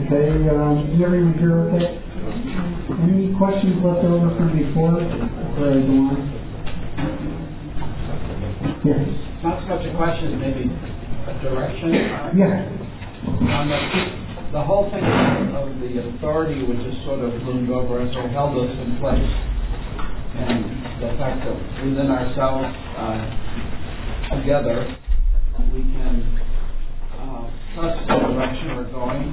Okay, is everyone here okay? Any questions left over from before I go on? Yes. Not so much a question, maybe a direction. Yeah. The whole thing of the authority which has sort of loomed over us or held us in place, and the fact that within ourselves, together, we can trust the direction we're going.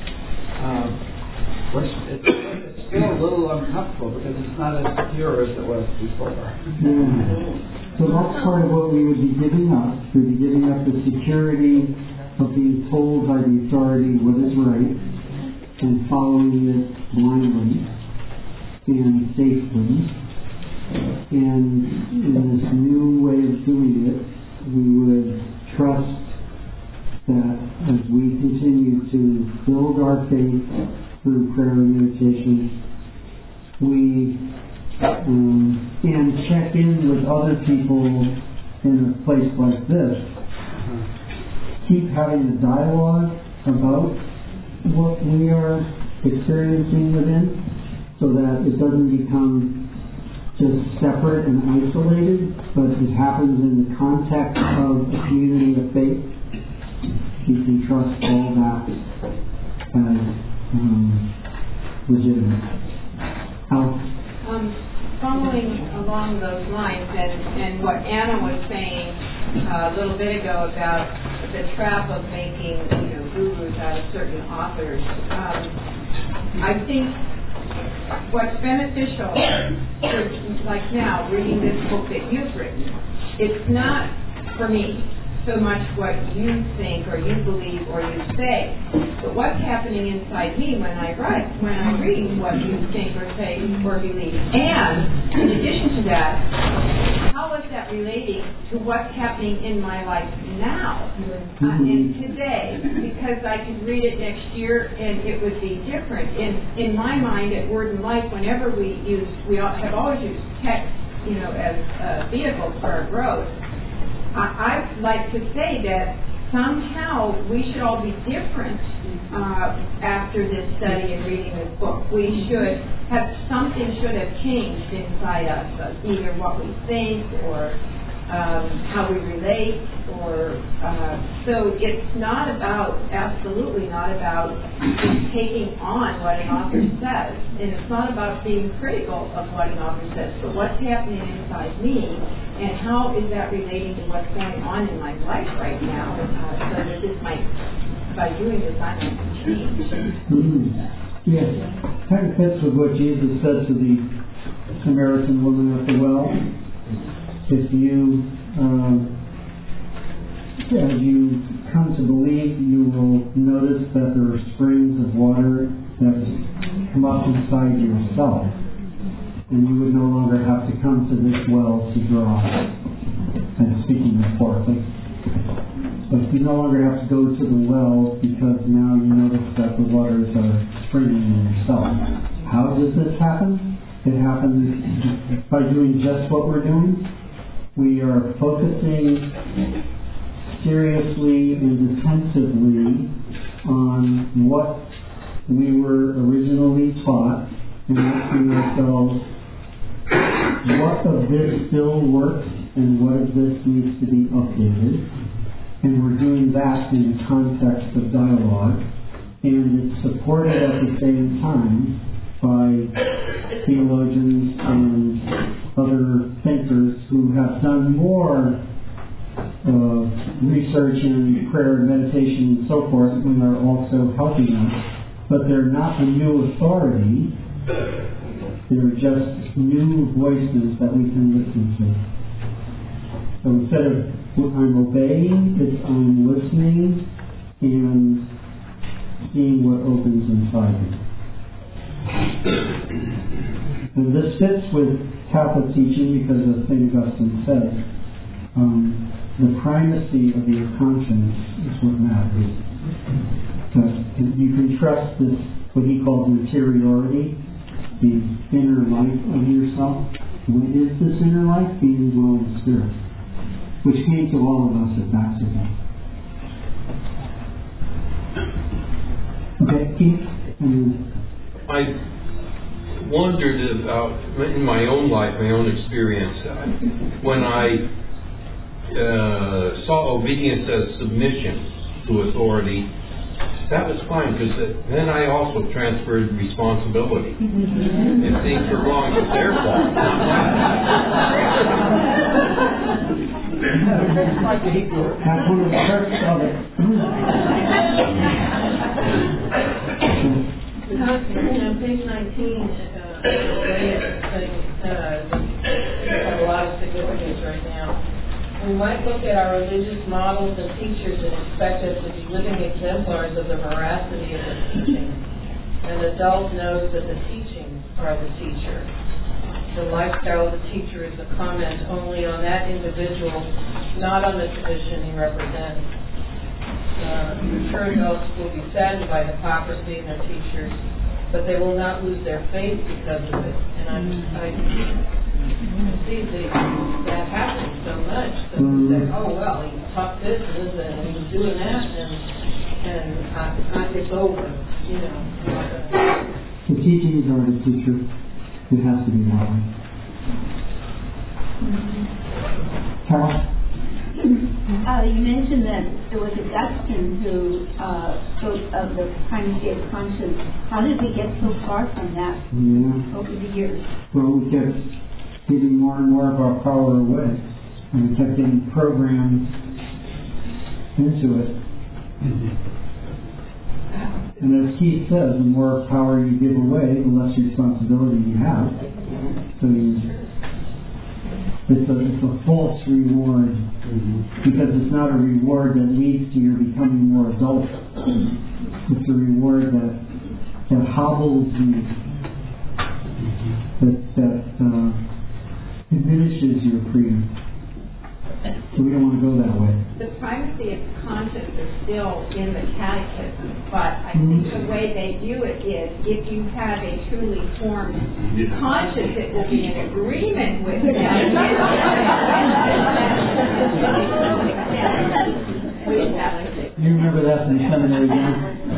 It's still a little uncomfortable because it's not as secure as it was before. So that's part of what we would be giving up. We'd be giving up the security of being told by the authority what is right and following it blindly and safely. And in this new way of doing it, we would trust that as we continue to build our faith through prayer and meditation, we and check in with other people in a place like this. Keep having a dialogue about what we are experiencing within, so that it doesn't become just separate and isolated, but it happens in the context of a community of faith. You can trust all that as legitimate. Following along those lines, and what Anna was saying a little bit ago about the trap of making gurus out of certain authors, I think what's beneficial, like now reading this book that you've written, it's not for me so much what you think or you believe or you say, but what's happening inside me when I write, when I'm reading what you think or say or believe. And in addition to that, how is that relating to what's happening in my life now and today? Because I could read it next year and it would be different. In my mind, at Word and Life, whenever we have always used text, as a vehicle for our growth. I'd like to say that somehow we should all be different after this study and reading this book. Something should have changed inside us, either what we think or how we relate, or so it's not about, absolutely not about taking on what an author says, and it's not about being critical of what an author says, but what's happening inside me, and how is that relating to what's going on in my life right now, so that this might, by doing this, I might change. Yes, kind of fits with what Jesus said to the Samaritan woman at the well. If you, as you come to believe, you will notice that there are springs of water that come up inside yourself, and you would no longer have to come to this well to draw. And speaking metaphorically, but you no longer have to go to the well because now you notice that the waters are springing in yourself. How does this happen? It happens by doing just what we're doing. We are focusing seriously and intensively on what we were originally taught and asking ourselves, what of this still works and what of this needs to be updated? And we're doing that in the context of dialogue, and it's supported at the same time by theologians and other thinkers who have done more research in prayer and meditation and so forth, and are also helping us. But they're not a new authority. They're just new voices that we can listen to. So instead of I'm obeying, it's I'm listening and seeing what opens inside me. And this fits with Catholic teaching because of the thing Augustine said. The primacy of your conscience is what matters. You can trust this, what he calls interiority, the inner life of yourself. What is this inner life? The indwelling spirit, which came to all of us at baptism. Okay, Keith? I wondered about, in my own life, my own experience, when I saw obedience as submission to authority, that was fine, because then I also transferred responsibility. If things were wrong, it's their fault, not mine. That's one of the perks of it. On page 19, have a lot of significance right now. We might look at our religious models and teachers and expect us to be living exemplars of the veracity of the teaching. An adult knows that the teachings are the teacher. The lifestyle of the teacher is a comment only on that individual, not on the tradition he represents. Mature adults will be saddened by hypocrisy in their teachers, but they will not lose their faith because of it. And I see that happens so much. That we say, oh, well, he taught this and this and he was doing that, and it's over, you know. The teachings are the teacher. It has to be that way. Carol? You mentioned that it was Augustine who spoke of the primacy of conscience. How did we get so far from that over the years? Well, we kept giving more and more of our power away, and we kept getting programmed into it. And as Keith says, the more power you give away, the less responsibility you have. So it's a false reward, because it's not a reward that leads to your becoming more adult. It's a reward that hobbles you, that diminishes your freedom. So we don't want to go that way. The primacy of conscience is still in the catechism, but I think the way they view it is if you have a truly formed conscience, it will be in agreement with that. You remember that from seminary, John?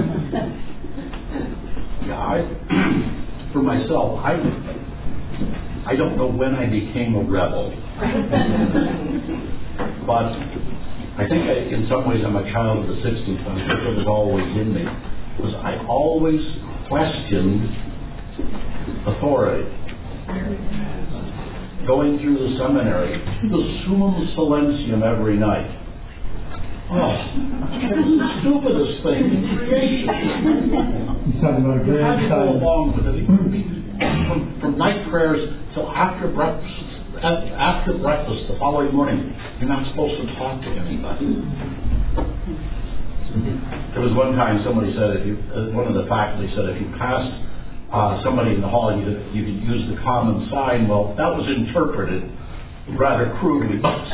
Yeah, for myself, I don't know when I became a rebel. But I think in some ways I'm a child of the 60s. I'm sure it was always in me. Because I always questioned authority. Going through the seminary, the Sum Silentium every night. Oh, it's the stupidest thing in creation. You're talking about a You had to go grandchild. along with it. From night prayers till after breakfast. After breakfast the following morning, you're not supposed to talk to anybody. There was one time somebody said, one of the faculty said, if you passed somebody in the hall, you could use the common sign. Well, that was interpreted rather crudely. But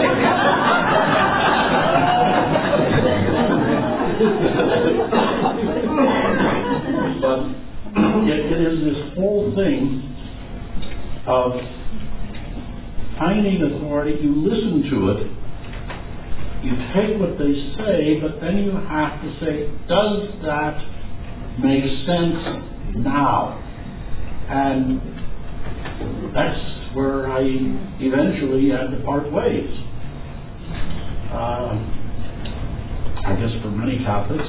it is this whole thing of finding authority. You listen to it, you take what they say, but then you have to say, does that make sense now? And that's where I eventually had to part ways. I guess for many Catholics,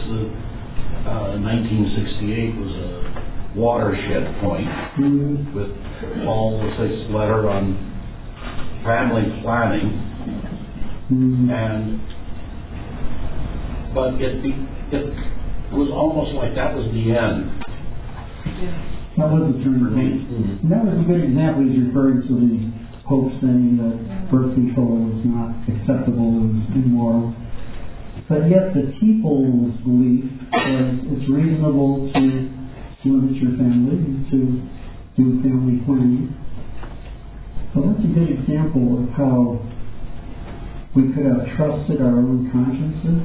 1968 was a watershed point with Paul VI's letter on family planning, but it was almost like that was the end. That was the turning point. And that was a good example. He's referring to the Pope saying that birth control was not acceptable, it was immoral. But yet the people's belief is it's reasonable to limit your family and to do family planning. So that's a good example of how we could have trusted our own consciences.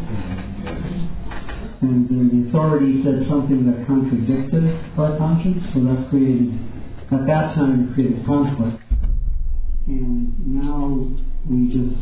And then the authority said something that contradicted our conscience, so that created, at that time, created conflict. And now we just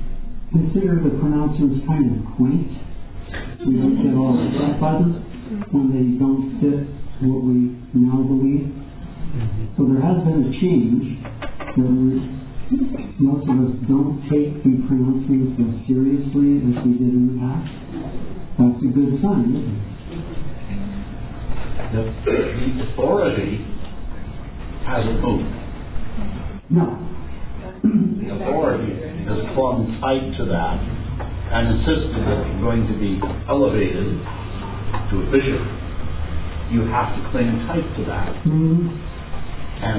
consider the pronouncements kind of quaint. We don't get all upset by them. when they don't fit what we now believe. So there has been a change that most of us don't take the pronouncements as seriously as we did in the past. That's a good sign, isn't it? The authority hasn't moved. No. The authority has clung tight to that and insisted that if you're going to be elevated to a bishop, you have to cling tight to that. And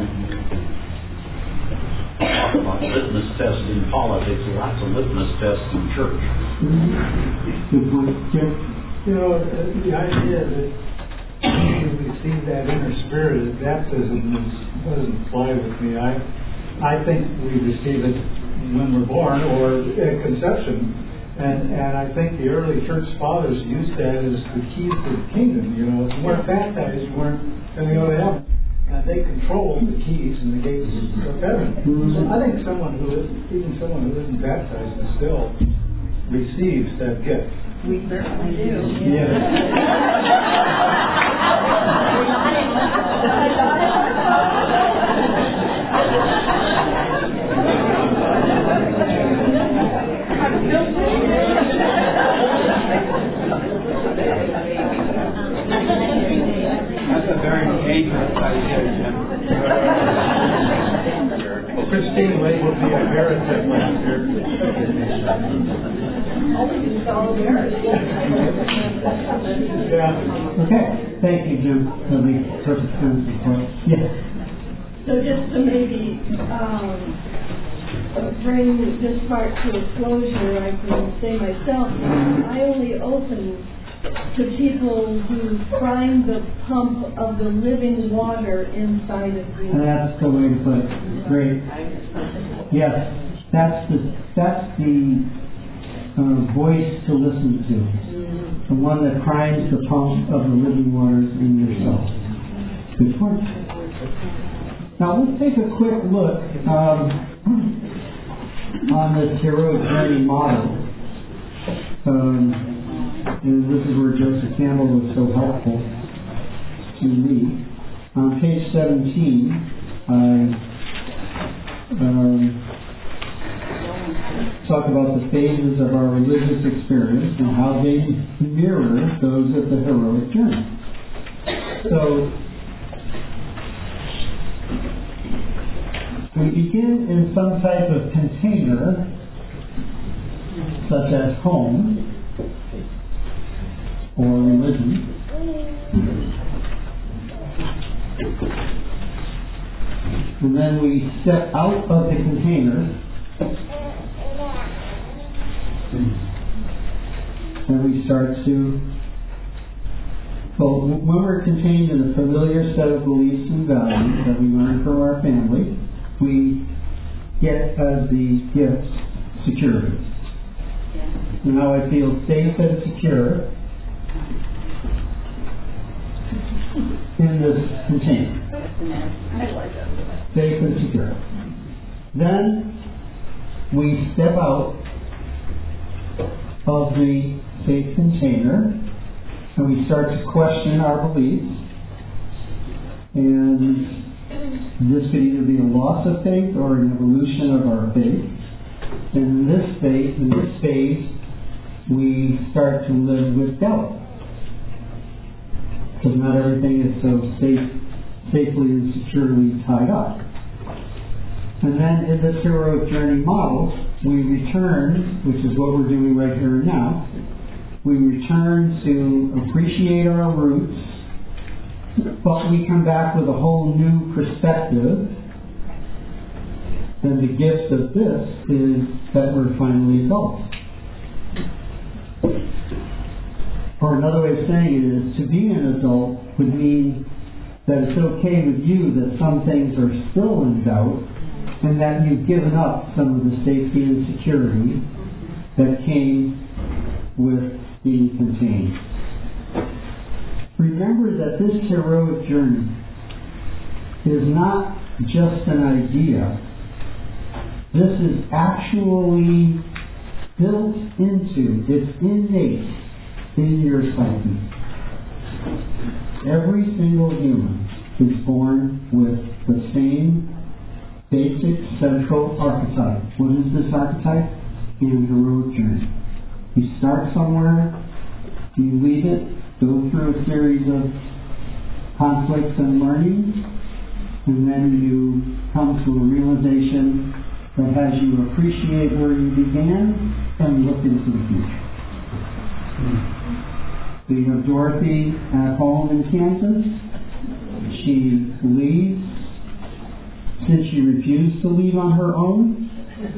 talk about litmus tests in politics, lots of litmus tests in church. Good point, Jim. You know, the idea that you receive that inner spirit at baptism doesn't fly with me. I think we receive it when we're born or at conception, and I think the early church fathers used that as the keys to the kingdom. You know, if you weren't baptized, you weren't going to go to heaven, and they controlled the keys and the gates of heaven. So I think someone who isn't baptized still receives that gift. We certainly do. That's a very dangerous idea. Christine Lake will be a heretic last year. Yeah. Okay. Thank you, Jim. That makes perfect sense. Yes. So just to maybe bring this part to a closure, I can say myself, I only open to people who find the pump of the living water inside of me. That's the way to put it. Great. Yes, that's the voice to listen to. The one that primes the pump of the living waters in your soul. Good point. Now let's take a quick look on this heroic journey model. And this is where Joseph Campbell was so helpful to me. On page 17, talk about the phases of our religious experience and how they mirror those of the heroic journey. So, we begin in some type of container, such as home or religion. And then we step out of the container and we start to, well, when we're contained in a familiar set of beliefs and values that we learn from our family, we get as the gift security. And now I feel safe and secure in this container. Safe and secure. Then we step out of the safe container and we start to question our beliefs. And this could either be a loss of faith or an evolution of our faith. And in this phase, we start to live with doubt. Because not everything is so safely and securely tied up. And then in this heroic journey model, we return, which is what we're doing right here and now, we return to appreciate our roots, but we come back with a whole new perspective. And the gift of this is that we're finally adults. Or another way of saying it is, to be an adult would mean that it's okay with you that some things are still in doubt and that you've given up some of the safety and security that came with being contained. Remember that this heroic journey is not just an idea. This is actually built into, it's innate in your psyche. every single human is born with the same basic central archetype. What is this archetype? An heroic journey. You start somewhere, you leave it, go through a series of conflicts and learnings, and then you come to a realization that has you appreciate where you began and look into the future. So you have Dorothy at home in Kansas. She leaves. Since she refused to leave on her own,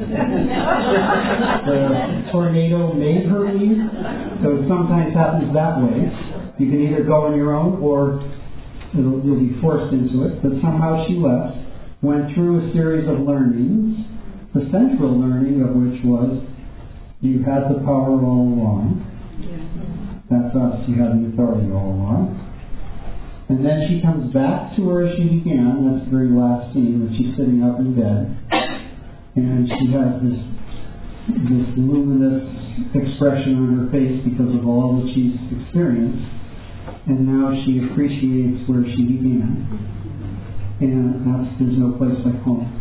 the tornado made her leave. So it sometimes happens that way. You can either go on your own or you'll be forced into it. But somehow she left, went through a series of learnings, the central learning of which was you had the power all along. That's us, you had the authority all along. And then she comes back to where she began. That's the very last scene when she's sitting up in bed. And she has this luminous expression on her face because of all that she's experienced. And now she appreciates where she began. And there's no place like home.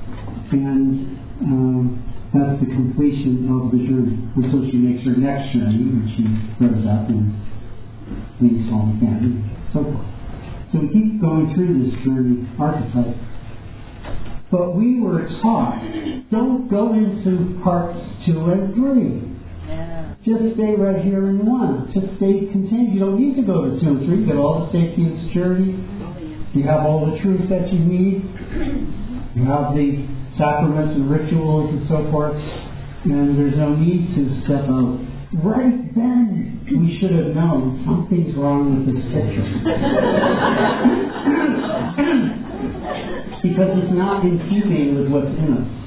And that's the completion of the journey. And so she makes her next journey, and she grows up and leaves home again, and so forth. So we keep going through this journey archetype. But we were taught, don't go into parts 2 and 3. Yeah. Just stay right here in 1. Just stay contained. You don't need to go to 2 and 3. You get all the safety and security. You have all the truth that you need. You have the sacraments and rituals and so forth. And there's no need to step out. Right then, we should have known something's wrong with this picture. Because it's not in keeping with what's in us.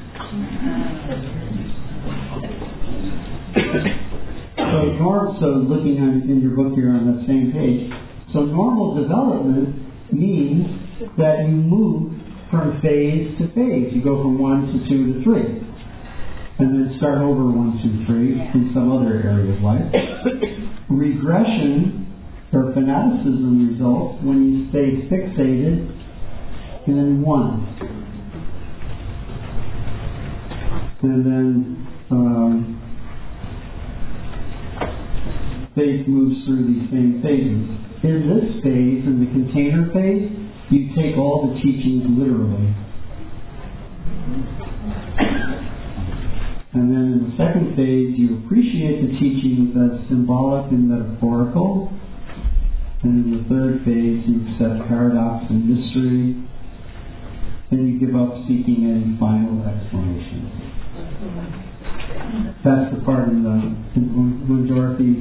So looking in your book here on that same page, so normal development means that you move from phase to phase. You go from 1 to 2 to 3. And then start over 1, 2, 3 in some other area of life. Regression or fanaticism results when you stay fixated in 1. And then faith moves through these same phases. In this phase, in the container phase, you take all the teachings literally. And then in the second phase, you appreciate the teachings as symbolic and metaphorical. And in the third phase, you accept paradox and mystery. Then you give up seeking any final explanation. That's the part when Dorothy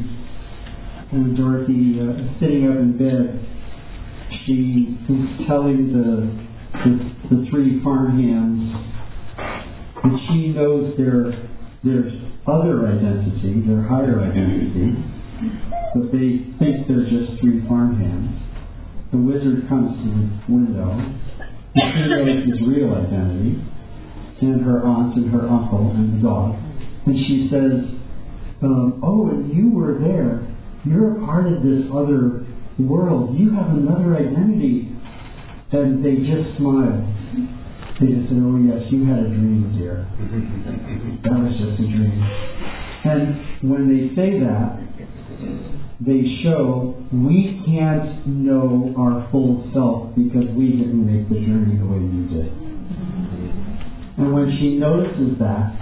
is sitting up in bed, she is telling the 3 farmhands that she knows their other identity, their higher identity, but they think they're just 3 farmhands. The wizard comes to the window, and she knows his real identity, and her aunt and her uncle and the dog. And she says, oh, and you were there. You're a part of this other world. You have another identity. And they just smiled. They just said, oh yes, you had a dream, dear. That was just a dream. And when they say that, they show we can't know our full self because we didn't make the journey the way you did. And when she notices that,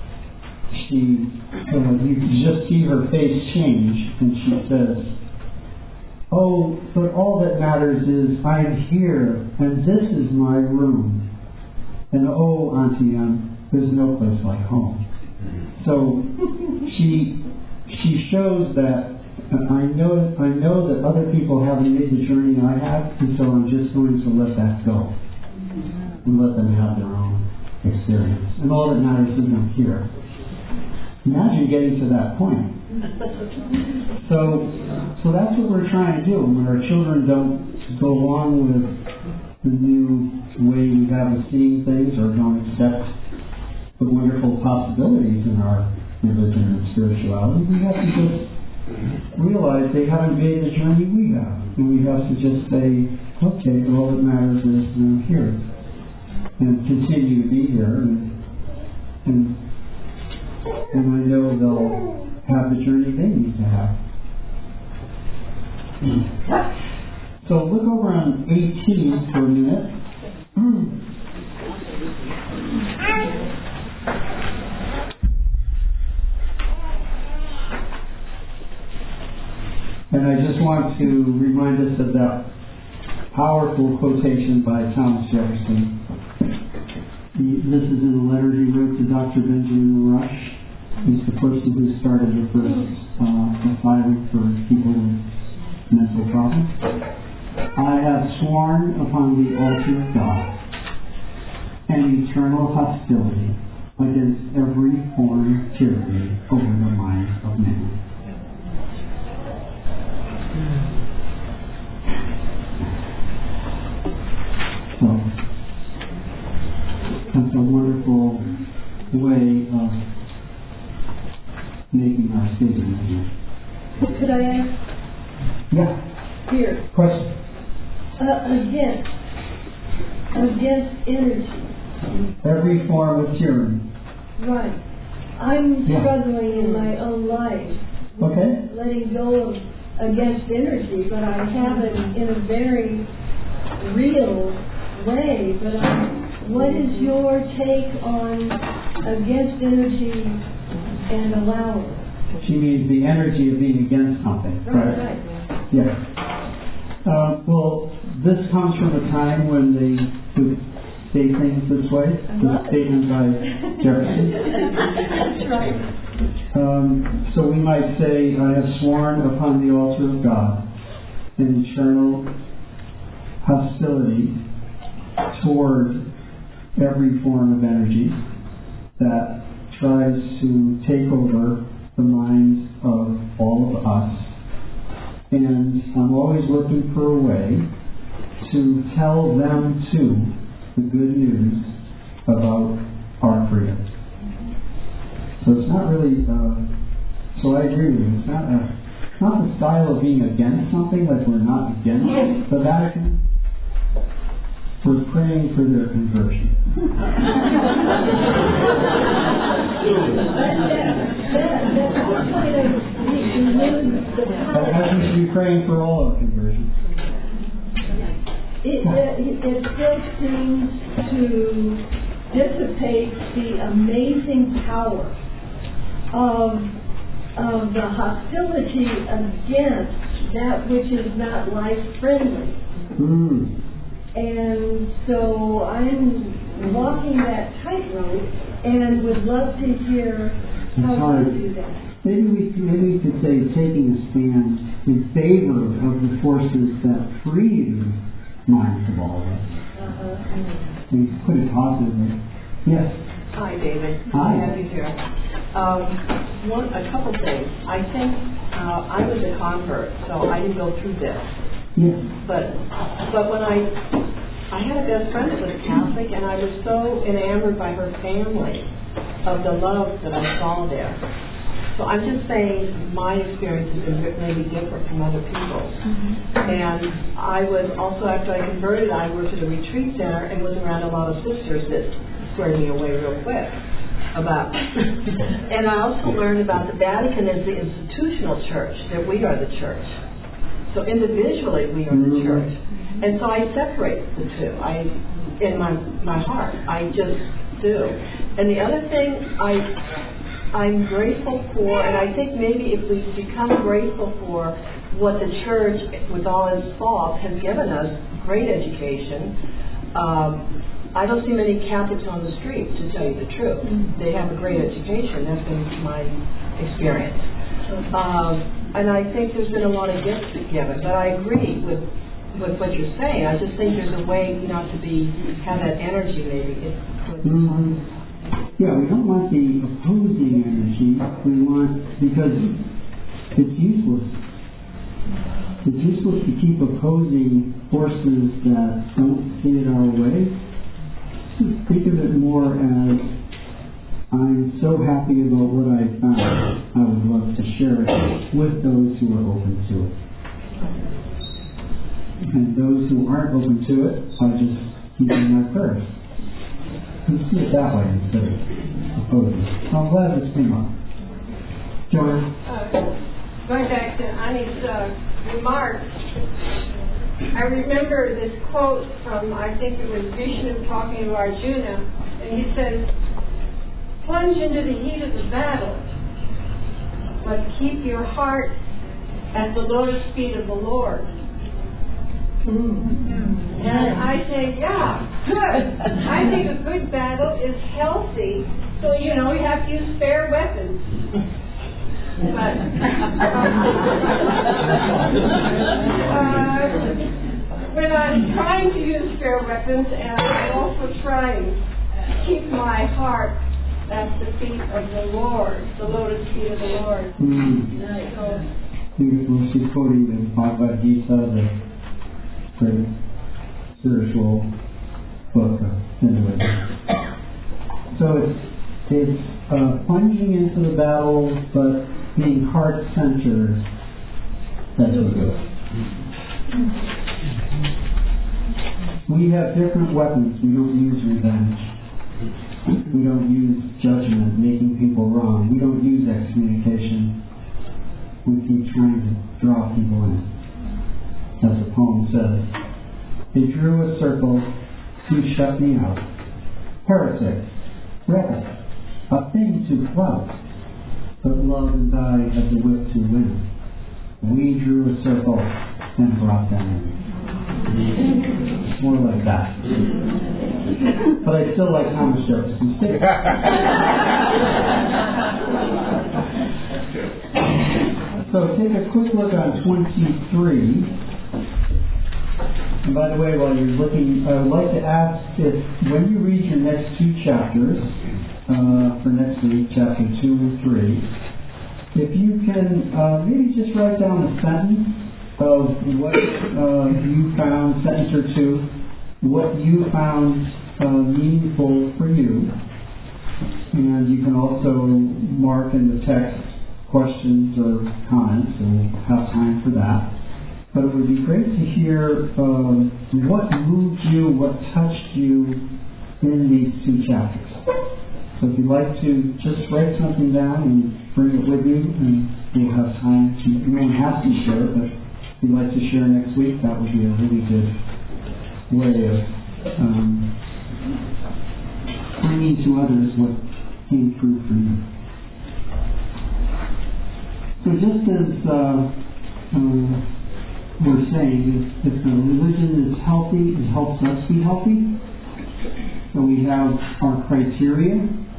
you just see her face change, and she says, oh, but all that matters is I'm here, and this is my room. And oh, Auntie Anne, there's no place like home. So she shows that I know that other people haven't made the journey I have, and so I'm just going to let that go and let them have their own experience. And all that matters is I'm here. Imagine getting to that point. So that's what we're trying to do. When our children don't go along with the new way we have of seeing things, or don't accept the wonderful possibilities in our religion and spirituality, we have to just realize they haven't made the journey we have. And we have to just say, okay, all that matters is they're here. And continue to be here. And I know they'll have the journey they need to have. So look over on 18 for a minute. And I just want to remind us of that powerful quotation by Thomas Jefferson. This is in a letter he wrote to Dr. Benjamin Rush. He's the person who started the first asylum for people with mental problems. I have sworn upon the altar of God an eternal hostility against every foreign tyranny over the minds of men. So, that's a wonderful way of making our statement here. Could I ask? Yeah. Here. Question? Against energy. Every form of tyranny. Right. I'm struggling in my own life. Okay. Letting go of against energy, but I have it in a very real way. But what is your take on against energy and allowing? She means the energy of being against something, right? Yes. Well, this comes from a time when they would say things this way. The statement by Jefferson. That's right. So we might say, I have sworn upon the altar of God an eternal hostility toward every form of energy that tries to take over the minds of all of us. And I'm always looking for a way to tell them too the good news about our freedom. So it's not really, so I agree with you, it's not the style of being against something, like we're not against the Vatican. We're praying for their conversion. I think we should be praying for all our conversion. It still seems to dissipate the amazing power of the hostility against that which is not life-friendly. And so I'm walking that tightrope and would love to hear how you do that. Maybe we could say taking a stand in favor of the forces that free the minds of all of us. We put it positively. Yes. Hi, David. Hi. Good to have you here. A couple things. I think I was a convert, so I didn't go through this. Yes. But when I had a best friend that was Catholic, and I was so enamored by her family of the love that I saw there. So I'm just saying my experience has been maybe different from other people's. And I was also, after I converted, I worked at a retreat center and was around a lot of sisters that squared me away real quick about. And I also learned about the Vatican as the institutional church, that we are the church. So individually we are the church. And so I separate the two. In my heart, I just do. And the other thing I'm grateful for, and I think maybe if we become grateful for what the church, with all its faults, has given us, great education. I don't see many Catholics on the street, to tell you the truth. They have a great education. That's been my experience. And I think there's been a lot of gifts given. But I agree with what you're saying. I just think there's a way not to have that energy maybe. Yeah, we don't want the opposing energy. We want, because it's useless. It's useless to keep opposing forces that don't see it our way. Think of it more as I'm so happy about what I found. I would love to share it with those who are open to it. And those who aren't open to it, I just keep in my prayers. Let's see it that way instead of opposing. I'm glad this came up. Joanne? Going back to Ani's remarks, I remember this quote from, I think it was Vishnu talking to Arjuna, and he says, plunge into the heat of the battle, but keep your heart at the lotus feet of the Lord. And I say, yeah, good. I think a good battle is healthy, so, you have to use spare weapons. But when I'm trying to use spare weapons, and I'm also trying to keep my heart at the feet of the Lord, the lotus feet of the Lord. Beautiful. She's quoting the Bhagavad Gita, the great spiritual book. Anyway, so it's plunging into the battle, but being heart-centered. That's what it is. We have different weapons. We don't use revenge. We don't use judgment, making people wrong. We don't use excommunication. We keep trying to draw people in. As the poem says, they drew a circle to shut me out. Heretic, rebel, a thing to flout, but love and I had the wit to win. We drew a circle and brought them in. More like that. But I still like Thomas Jefferson's stick. So take a quick look on 23. And by the way, while you're looking, I would like to ask if, when you read your next two chapters, for next week, chapter 2 and 3, if you can maybe just write down a sentence of what you found, sentence or two, what you found meaningful for you. And you can also mark in the text questions or comments, and we'll have time for that. But it would be great to hear what moved you, what touched you in these two chapters. So if you'd like to just write something down and bring it with you, and we'll have time to, you won't have to share it, but if you'd like to share next week, that would be a really good way of bringing to others what came through for you. So just as we're saying, if the religion is healthy, it helps us be healthy. So we have our criteria,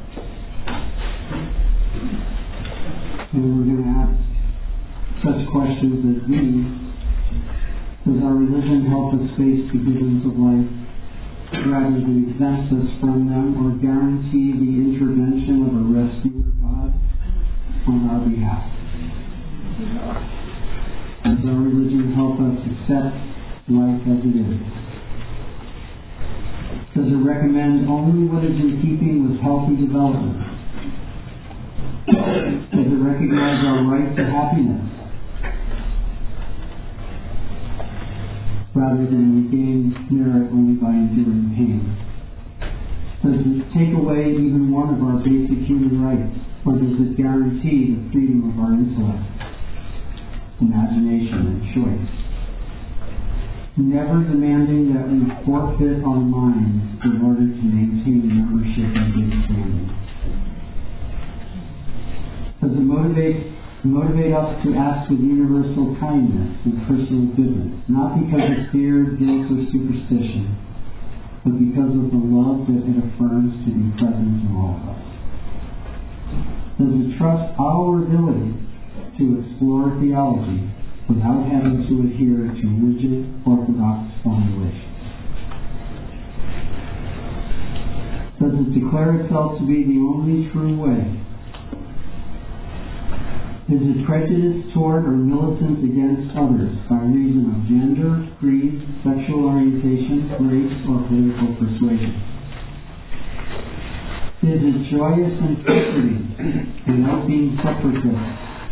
and we're going to ask such questions as these. Does our religion help us face the gibbons of life rather than exempt us from them or guarantee the intervention of a rescuer God on our behalf? Does our religion help us accept life as it is? Does it recommend only what is in keeping with healthy development? Does it recognize our right to happiness rather than we gain merit only by enduring pain? Does it take away even one of our basic human rights, or does it guarantee the freedom of our intellect, imagination, and choice? Never demanding that we forfeit our minds in order to maintain membership in good standing. Does it motivate us to act with universal kindness and personal goodness, not because of fear, guilt, or superstition, but because of the love that it affirms to be present in all of us? Does it trust our ability to explore theology without having to adhere to rigid, orthodox formulations? Does it declare itself to be the only true way? Is it prejudiced toward or militant against others by reason of gender, creed, sexual orientation, race, or political persuasion? Is it joyous and comforting without being separatist?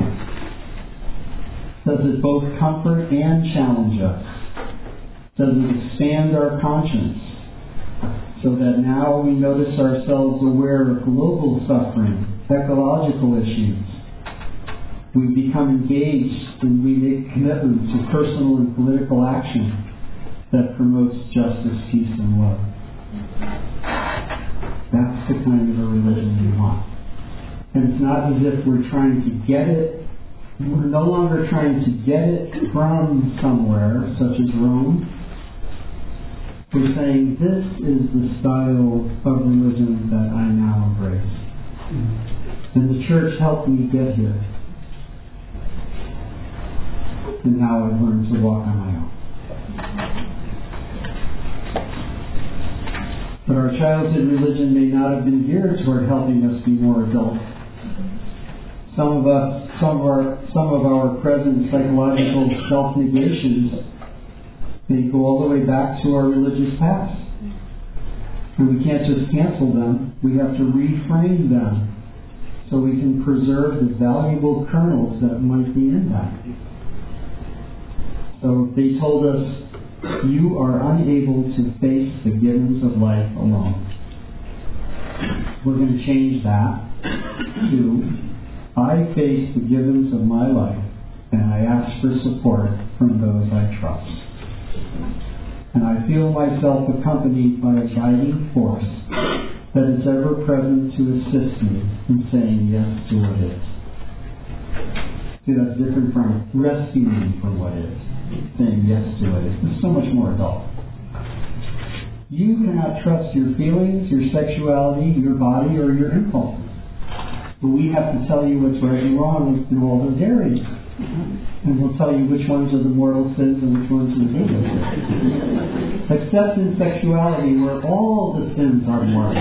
Does it both comfort and challenge us? Does it expand our conscience so that now we notice ourselves aware of global suffering, ecological issues? We become engaged and we make commitments to personal and political action that promotes justice, peace, and love. That's the kind of a religion we want. And it's not as if we're trying to get it. We're no longer trying to get it from somewhere, such as Rome. We're saying this is the style of religion that I now embrace. And the church helped me get here. And now I've learned to walk on my own. But our childhood religion may not have been geared toward helping us be more adult. Some of our present psychological self-negations may go all the way back to our religious past. And we can't just cancel them, we have to reframe them so we can preserve the valuable kernels that might be in them. So if they told us, you are unable to face the givens of life alone, we're going to change that to, I face the givens of my life, and I ask for support from those I trust. And I feel myself accompanied by a guiding force that is ever present to assist me in saying yes to what is. See, that's different from rescuing from what is, saying yes to what is. It's so much more adult. You cannot trust your feelings, your sexuality, your body, or your impulses. But we have to tell you what's right and wrong in all those areas. And we'll tell you which ones are the mortal sins and which ones are the venial sins. Except in sexuality, where all the sins are mortal.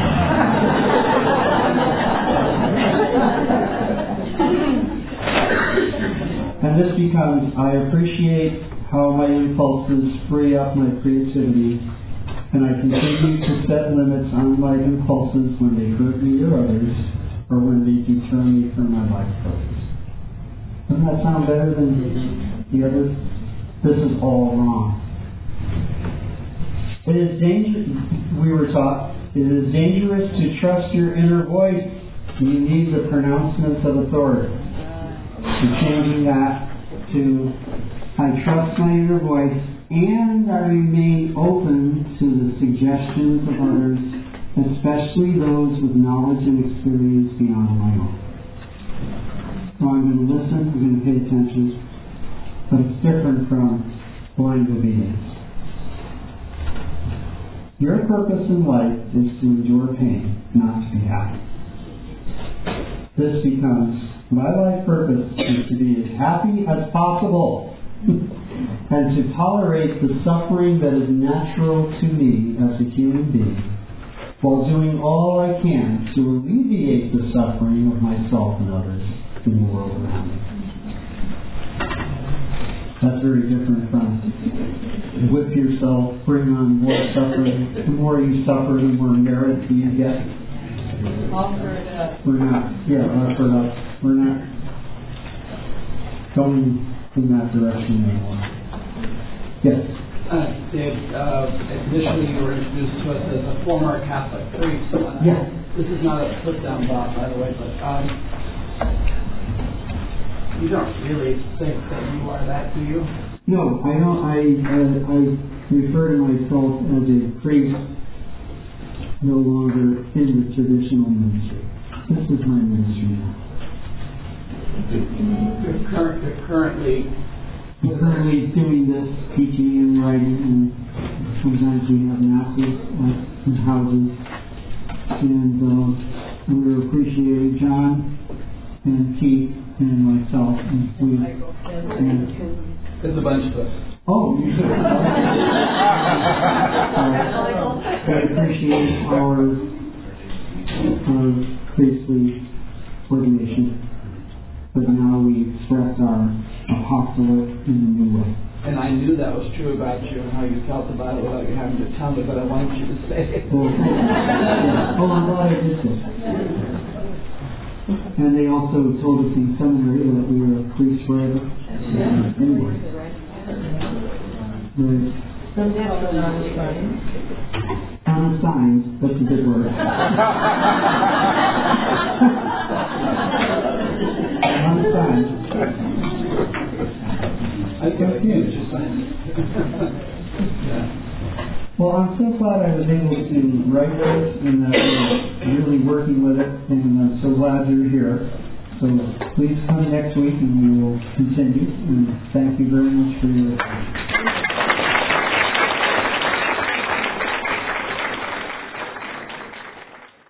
And this becomes, I appreciate how my impulses free up my creativity, and I continue to set limits on my impulses when they hurt me or others, or when they deter me from my life purpose. Doesn't that sound better than the others? This is all wrong. It is dangerous, we were taught, it is dangerous to trust your inner voice. You need the pronouncements of authority. We're changing that to, I trust my inner voice and I remain open to the suggestions of others, especially those with knowledge and experience beyond my own. So I'm going to listen, I'm going to pay attention, but it's different from blind obedience. Your purpose in life is to endure pain, not to be happy. This becomes, my life purpose is to be as happy as possible and to tolerate the suffering that is natural to me as a human being, while doing all I can to alleviate the suffering of myself and others in the world around me. That's very different from whip yourself, bring on more suffering. The more you suffer, the more merit you get. Offer it up. We're not going in that direction anymore. Yes? Dave, initially you were introduced to us as a former Catholic priest. Yeah. This is not a put-down thought, by the way, but you don't really think that you are that, do you? No, I don't. I refer to myself as a priest, no longer in the traditional ministry. This is my ministry now. You're currently doing this, teaching and writing, and sometimes we have masses in houses. And we're appreciating John and Keith and myself and we. There's a bunch of us. Oh, you should. I appreciate our priestly ordination, but now we express our apostolate in a new way. And I knew that that was true about you and how you felt about it without you having to tell me, but I wanted you to say it. Well, I'm glad I did so. And they also told us in seminary that we were priests forever. Anyway. Right. Unsigned, that's a good word. Unsigned. I can't you sign it. Well, I'm so glad I was able to write this and that we're really working with it, and I'm so glad you're here. So please come next week and we will continue. And thank you very much for your